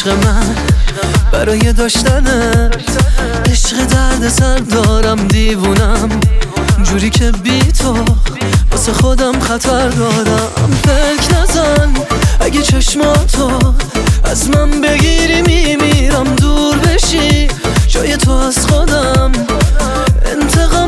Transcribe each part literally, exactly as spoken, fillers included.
عشق من برای داشتنت، عشق درد سر دارم دیوونم جوری که بی تو واسه خودم خطر دارم. فکر نزن اگه چشماتو از من بگیری میمیرم، دور بشی جای تو از خودم انتقام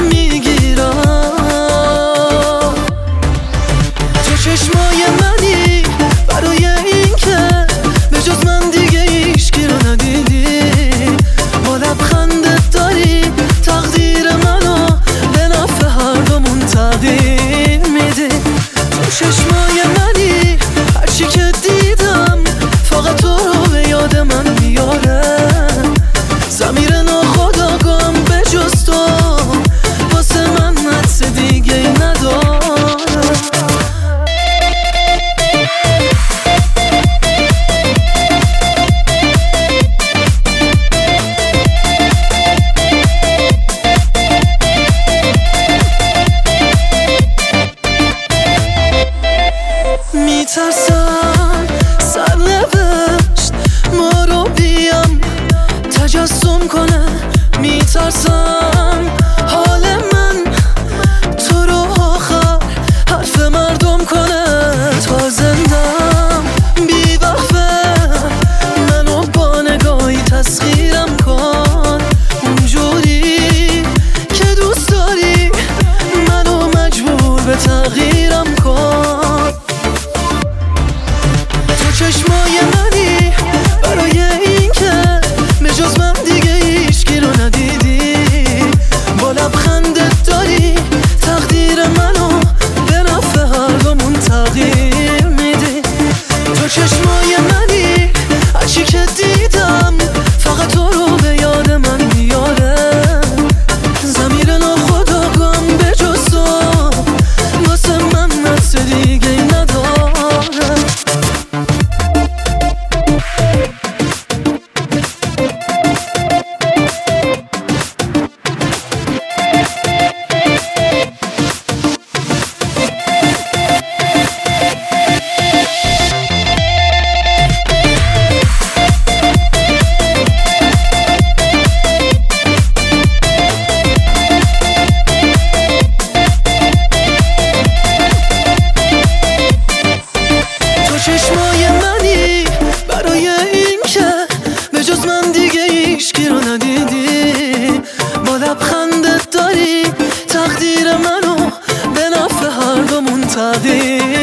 میگیرم. تو چشمای منی برای این که به جز من دیگه هیچکی رو ندیدی، با لبخندت داری تقدیر منو به نفع هر دومون تغییر میدی. تو چشمای منی هرچی که دیدم فقط تو رو به یاد من میاره، ضمیر ناخودآگاهم به جز تو واسه من حدس دیگه نداره. میترسم سرنوشت ما رو بیام تجسم کنه، میترسم حال من تو رو آخر حرف مردم کنه. تا زندم بی وقفه منو با نگاهی تسخیرم کن، اونجوری که دوست داری منو مجبور به تغییرم کن. چشمای منی برای این که به جز من دیگه هیچکی رو ندیدی، با لبخندت داری تقدیر منو به نفع هر دومون تغییر میدی. تو چشمای منی هرچی که دیدم فقط تو رو به یاد من میاره، ضمیر ناخودآگاهم به جز تو واسه من حدس دیگه نداره. چشمای منی برای این که به جز من دیگه هیچکی رو ندیدی، با لبخندت داری تقدیر منو به نفع هر دومون تغییر